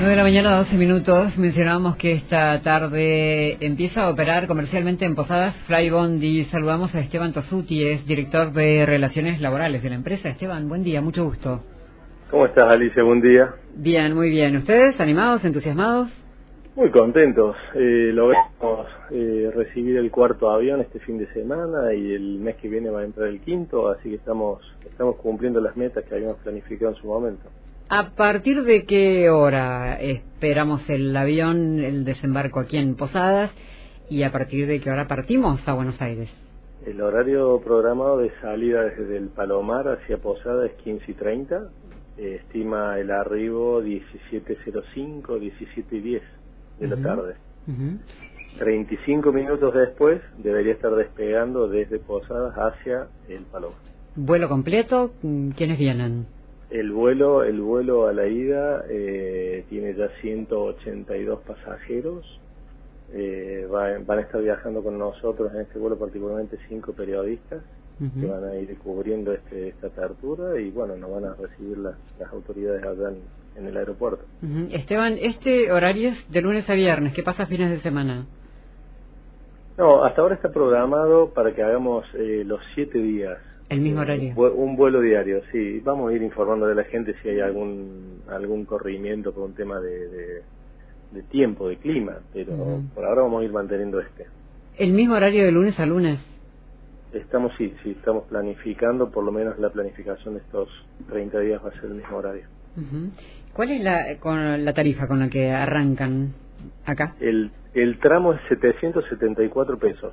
9 de la mañana, 12 minutos. Mencionábamos que esta tarde empieza a operar comercialmente en Posadas Flybondi. Saludamos a Esteban Tosuti, es director de Relaciones Laborales de la empresa. Esteban, buen día, mucho gusto. ¿Cómo estás, Alicia? Buen día. Bien, muy bien. ¿Ustedes animados, entusiasmados? Muy contentos. Logramos recibir el cuarto avión este fin de semana y el mes que viene va a entrar el quinto, así que estamos cumpliendo las metas que habíamos planificado en su momento. ¿A partir de qué hora esperamos el avión, el desembarco aquí en Posadas? ¿Y a partir de qué hora partimos a Buenos Aires? El horario programado de salida desde el Palomar hacia Posadas es 15:30. Estima el arribo 17:05, 17:10 de la tarde. 35 minutos después debería estar despegando desde Posadas hacia el Palomar. ¿Vuelo completo? ¿Quiénes vienen? El vuelo a la ida tiene ya 182 pasajeros. Van a estar viajando con nosotros en este vuelo, particularmente 5 periodistas que van a ir cubriendo esta apertura y bueno, nos van a recibir las autoridades allá en el aeropuerto. Esteban, este horario es de lunes a viernes. ¿Qué pasa fines de semana? No, hasta ahora está programado para que hagamos los 7 días. El mismo horario. Un vuelo diario, sí. Vamos a ir informando a la gente si hay algún corrimiento por un tema de tiempo, de clima, pero por ahora vamos a ir manteniendo este. ¿El mismo horario de lunes a lunes? Estamos planificando, por lo menos la planificación de estos 30 días va a ser el mismo horario. ¿Cuál es la tarifa con la que arrancan acá? El tramo es 774 pesos.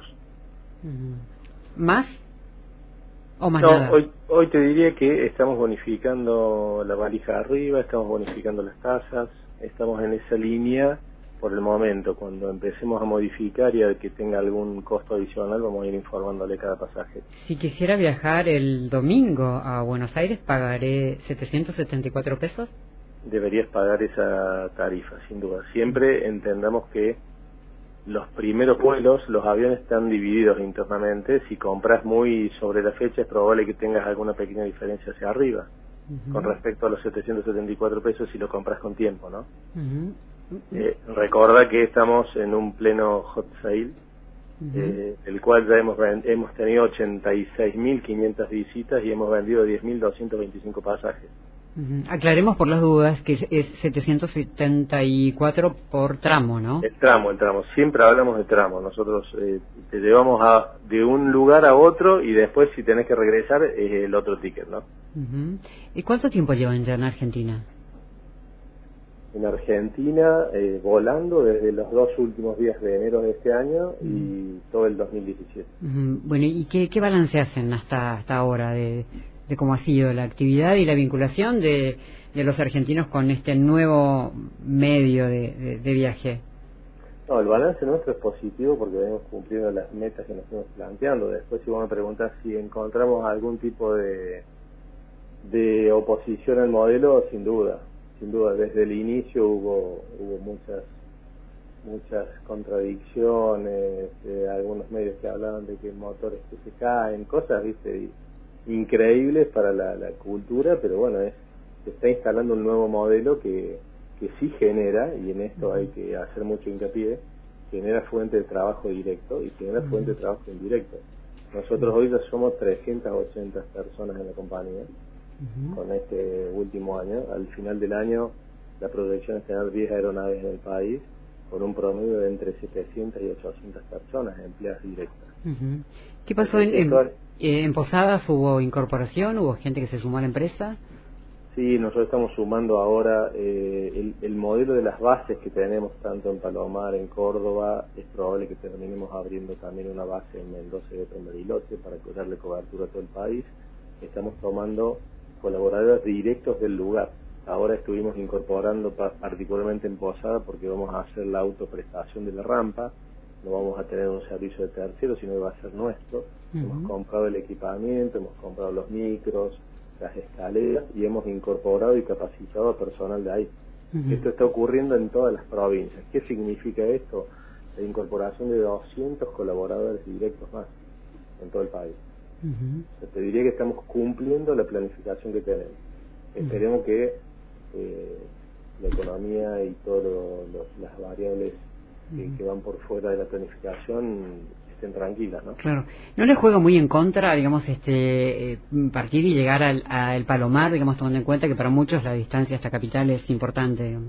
¿Más? ¿O más No, nada? hoy te diría que estamos bonificando la valija arriba, estamos bonificando las tasas, estamos en esa línea por el momento. Cuando empecemos a modificar y a que tenga algún costo adicional, vamos a ir informándole a cada pasajero. Si quisiera viajar el domingo a Buenos Aires, ¿pagaré 774 pesos? Deberías pagar esa tarifa, sin duda. Siempre entendamos que los primeros vuelos, los aviones están divididos internamente. Si compras muy sobre la fecha, es probable que tengas alguna pequeña diferencia hacia arriba con respecto a los 774 pesos si lo compras con tiempo, ¿no? Recuerda que estamos en un pleno hot sale, el cual ya hemos tenido 86.500 visitas y hemos vendido 10.225 pasajes. Aclaremos por las dudas que es 774 por tramo, ¿no? El tramo. Siempre hablamos de tramo. Nosotros te llevamos de un lugar a otro y después si tenés que regresar es el otro ticket, ¿no? ¿Y cuánto tiempo llevan ya en Argentina? En Argentina, volando desde los 2 últimos días de enero de este año y todo el 2017. Bueno, ¿y qué balance hacen hasta ahora de cómo ha sido la actividad y la vinculación de los argentinos con este nuevo medio de viaje? No, el balance nuestro es positivo porque venimos cumpliendo las metas que nos fuimos planteando. Después, si vos me preguntás si encontramos algún tipo de oposición al modelo, sin duda, desde el inicio hubo muchas contradicciones, algunos medios que hablaban de que motores que se caen, cosas, viste, increíbles para la cultura, pero bueno, se está instalando un nuevo modelo que sí genera, y en esto hay que hacer mucho hincapié, genera fuente de trabajo directo y genera fuente de trabajo indirecto. Nosotros hoy ya somos 380 personas en la compañía. Con este último año, al final del año la proyección es tener 10 aeronaves en el país con un promedio de entre 700 y 800 personas empleadas directas. ¿Qué pasó en Posadas? ¿Hubo incorporación? ¿Hubo gente que se sumó a la empresa? Sí, nosotros estamos sumando ahora el modelo de las bases que tenemos tanto en Palomar, en Córdoba. Es probable que terminemos abriendo también una base en Mendoza y otra en Bariloche para darle cobertura a todo el país. Estamos tomando colaboradores directos del lugar. Ahora estuvimos incorporando particularmente en Posada porque vamos a hacer la autoprestación de la rampa, no vamos a tener un servicio de tercero, sino que va a ser nuestro. Hemos comprado el equipamiento, hemos comprado los micros, las escaleras y hemos incorporado y capacitado a personal de ahí. Esto está ocurriendo en todas las provincias. ¿Qué significa esto? La incorporación de 200 colaboradores directos más en todo el país. Te diría que estamos cumpliendo la planificación que tenemos. Esperemos que la economía y todas las variables que van por fuera de la planificación estén tranquilas, ¿no? Claro. ¿No le juega muy en contra, digamos, partir y llegar al Palomar, digamos, tomando en cuenta que para muchos la distancia hasta Capital es importante, digamos?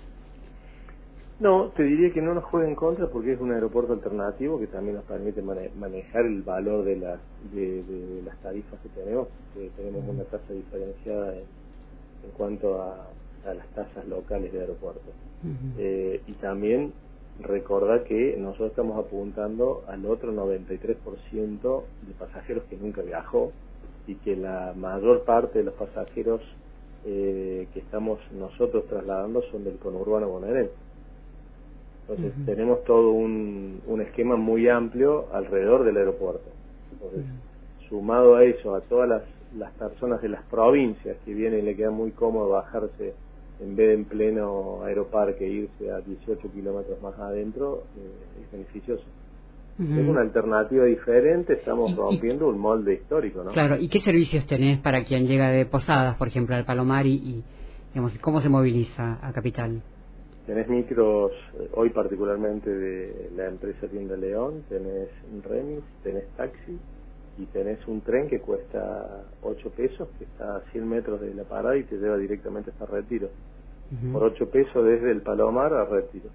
No, te diría que no nos juega en contra porque es un aeropuerto alternativo que también nos permite manejar el valor de las tarifas que tenemos. Tenemos una tasa diferenciada en cuanto a las tasas locales de aeropuerto. Y también recordar que nosotros estamos apuntando al otro 93% de pasajeros que nunca viajó y que la mayor parte de los pasajeros que estamos nosotros trasladando son del conurbano bonaerense. Entonces tenemos todo un esquema muy amplio alrededor del aeropuerto. Entonces, sumado a eso, a todas las personas de las provincias que vienen y le queda muy cómodo bajarse en vez de en pleno aeroparque irse a 18 kilómetros más adentro, es beneficioso. Es una alternativa diferente, estamos rompiendo un molde histórico, ¿no? Claro, ¿y qué servicios tenés para quien llega de Posadas, por ejemplo, al Palomar y digamos, cómo se moviliza a Capital? Tenés micros, hoy particularmente de la empresa Tienda León, tenés un remis, tenés taxi y tenés un tren que cuesta 8 pesos, que está a 100 metros de la parada y te lleva directamente hasta Retiro. Por 8 pesos desde el Palomar a Retiro.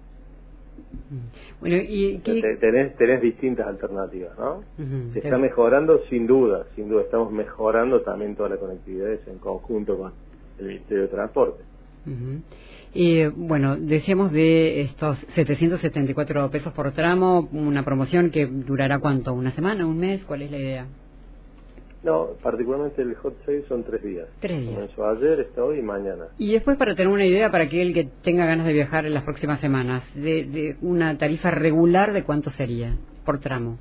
Bueno, y tenés distintas alternativas, ¿no? Se está mejorando sin duda, estamos mejorando también toda la conectividad en conjunto con el Ministerio de Transporte. Bueno, decíamos de estos 774 pesos por tramo, una promoción que durará ¿cuánto? ¿Una semana? ¿Un mes? ¿Cuál es la idea? No, particularmente el hot sale son 3 días. 3 días. Comenzó ayer, está hoy y mañana. Y después, para tener una idea, para aquel que tenga ganas de viajar en las próximas semanas, de una tarifa regular, ¿de cuánto sería por tramo?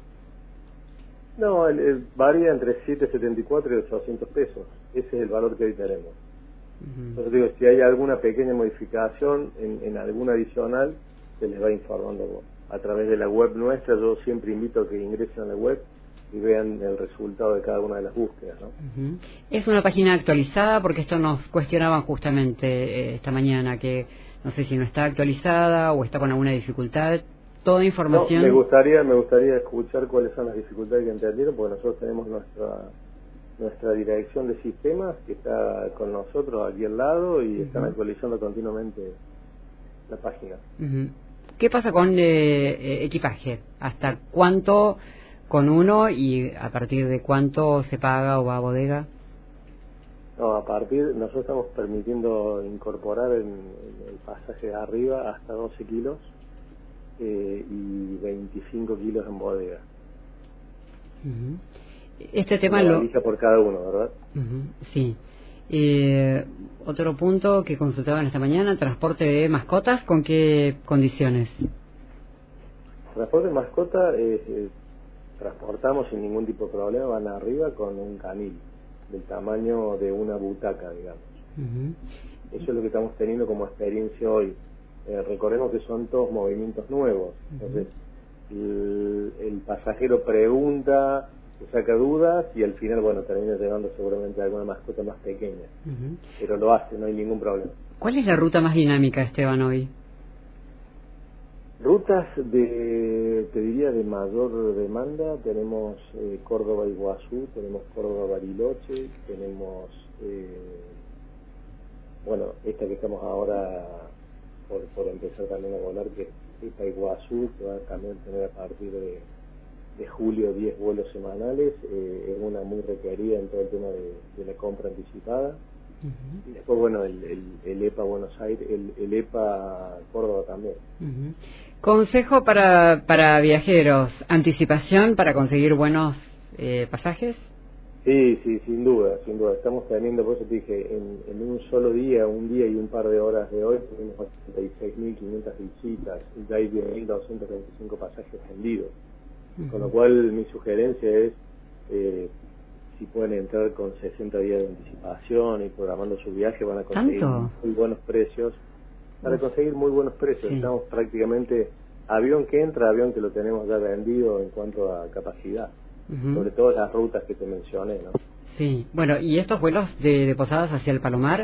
No, varía entre 774 y 800 pesos. Ese es el valor que hoy tenemos. Entonces digo, si hay alguna pequeña modificación en alguna adicional, se les va informando a través de la web nuestra. Yo siempre invito a que ingresen a la web y vean el resultado de cada una de las búsquedas, ¿no? Es una página actualizada, porque esto nos cuestionaban justamente esta mañana, que no sé si no está actualizada o está con alguna dificultad. Toda información... No, me gustaría escuchar cuáles son las dificultades que entendieron, porque nosotros tenemos nuestra dirección de sistemas que está con nosotros aquí al lado y están actualizando continuamente la página. ¿Qué pasa con equipaje? ¿Hasta cuánto con uno y a partir de cuánto se paga o va a bodega? No, nosotros estamos permitiendo incorporar en el pasaje de arriba hasta 12 kilos y 25 kilos en bodega. Este tema lo valija por cada uno, ¿verdad? Sí. Otro punto que consultaban esta mañana, transporte de mascotas, ¿con qué condiciones? Transporte de mascota, transportamos sin ningún tipo de problema, van arriba con un canil del tamaño de una butaca, digamos. Eso es lo que estamos teniendo como experiencia hoy. Recordemos que son todos movimientos nuevos, entonces el pasajero pregunta, saca dudas y al final, bueno, termina llevando seguramente alguna mascota más pequeña, pero lo hace, no hay ningún problema. ¿Cuál es la ruta más dinámica, Esteban, hoy? Rutas te diría, de mayor demanda, tenemos Córdoba-Iguazú, tenemos Córdoba-Bariloche, tenemos, bueno, esta que estamos ahora por empezar también a volar, que es esta Iguazú, que va a también tener a partir de julio 10 vuelos semanales, es una muy requerida en todo el tema de la compra anticipada. Y después, bueno, el EPA Buenos Aires, el EPA Córdoba también. Consejo para viajeros, anticipación para conseguir buenos pasajes. Sí, sin duda. Estamos teniendo, por eso te dije, en un solo día, un día y un par de horas de hoy, tenemos 86.500 visitas y ya hay 10.225 pasajes vendidos. Con lo cual mi sugerencia es, si pueden entrar con 60 días de anticipación y programando su viaje, van a conseguir muy buenos precios. Estamos prácticamente avión que entra, avión que lo tenemos ya vendido en cuanto a capacidad, sobre todo las rutas que te mencioné, ¿no? Sí, bueno, y estos vuelos de Posadas hacia el Palomar,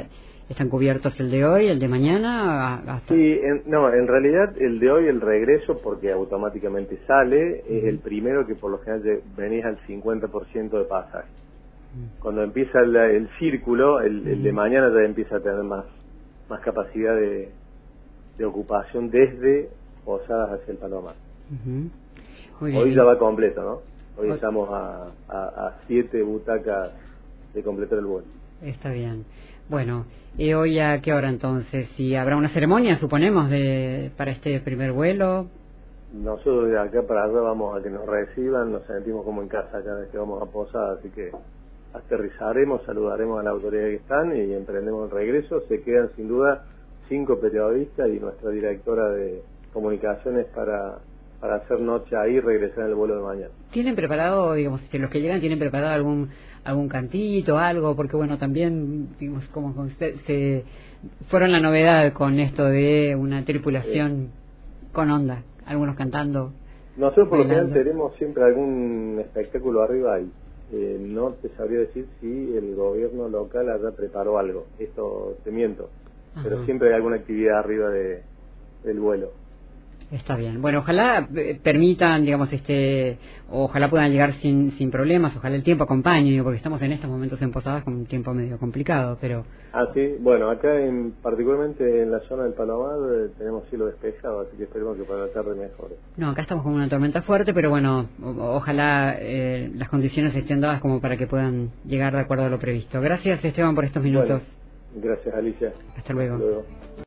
¿Están cubiertos el de hoy, el de mañana? Hasta... Sí, en realidad el de hoy, el regreso, porque automáticamente sale, es el primero que por lo general venís al 50% de pasaje. Cuando empieza el círculo, el de mañana ya empieza a tener más capacidad de ocupación desde Posadas hacia el Palomar. Hoy ya va completo, ¿no? Hoy estamos a 7 butacas de completar el vuelo. Está bien. Bueno, ¿y hoy a qué hora entonces? ¿Y habrá una ceremonia, suponemos, para este primer vuelo? Nosotros de acá para allá vamos a que nos reciban, nos sentimos como en casa cada vez que vamos a Posadas, así que aterrizaremos, saludaremos a la autoridad que están y emprendemos el regreso. Se quedan sin duda 5 periodistas y nuestra directora de comunicaciones para hacer noche ahí y regresar en el vuelo de mañana. ¿Tienen preparado, digamos, los que llegan tienen preparado algún cantito, algo? Porque bueno, también, digamos, como se fueron la novedad con esto de una tripulación con onda, algunos cantando. Nosotros por lo general tenemos siempre algún espectáculo arriba ahí. No te sabría decir si el gobierno local allá preparó algo, esto te miento, pero siempre hay alguna actividad arriba del vuelo. Está bien. Bueno, ojalá permitan, digamos, ojalá puedan llegar sin problemas, ojalá el tiempo acompañe, porque estamos en estos momentos en Posadas con un tiempo medio complicado, pero... sí, bueno, acá particularmente en la zona del Palomar tenemos cielo despejado, así que esperemos que para la tarde mejore. No, acá estamos con una tormenta fuerte, pero bueno, ojalá las condiciones estén dadas como para que puedan llegar de acuerdo a lo previsto. Gracias, Esteban, por estos minutos. Bueno, gracias, Alicia. Hasta luego.